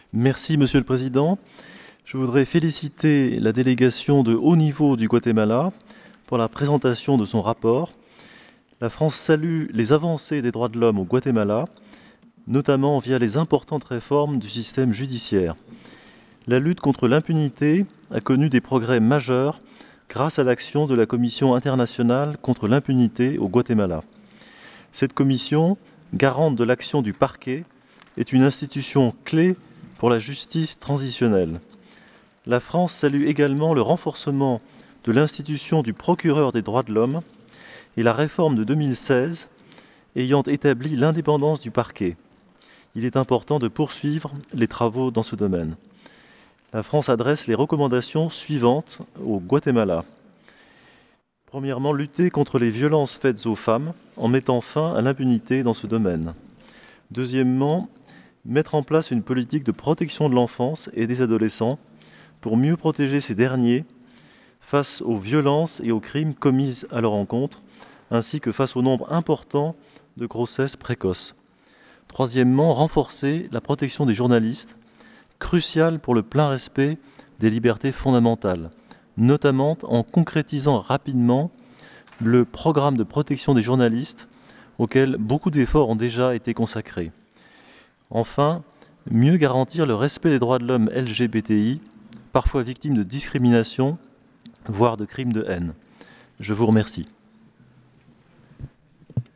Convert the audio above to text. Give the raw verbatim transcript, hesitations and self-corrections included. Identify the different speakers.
Speaker 1: Merci, Monsieur le Président. Je voudrais féliciter la délégation de haut niveau du Guatemala pour la présentation de son rapport. La France salue les avancées des droits de l'homme au Guatemala, notamment via les importantes réformes du système judiciaire. La lutte contre l'impunité a connu des progrès majeurs grâce à l'action de la Commission internationale contre l'impunité au Guatemala. Cette commission, garante de l'action du parquet, est une institution clé pour la justice transitionnelle. La France salue également le renforcement de l'institution du procureur des droits de l'homme et la réforme de deux mille seize ayant établi l'indépendance du parquet. Il est important de poursuivre les travaux dans ce domaine. La France adresse les recommandations suivantes au Guatemala. Premièrement, lutter contre les violences faites aux femmes en mettant fin à l'impunité dans ce domaine. Deuxièmement, mettre en place une politique de protection de l'enfance et des adolescents pour mieux protéger ces derniers face aux violences et aux crimes commis à leur encontre, ainsi que face au nombre important de grossesses précoces. Troisièmement, renforcer la protection des journalistes, cruciale pour le plein respect des libertés fondamentales, notamment en concrétisant rapidement le programme de protection des journalistes auquel beaucoup d'efforts ont déjà été consacrés. Enfin, mieux garantir le respect des droits de l'homme L G B T I, parfois victimes de discrimination, voire de crimes de haine. Je vous remercie.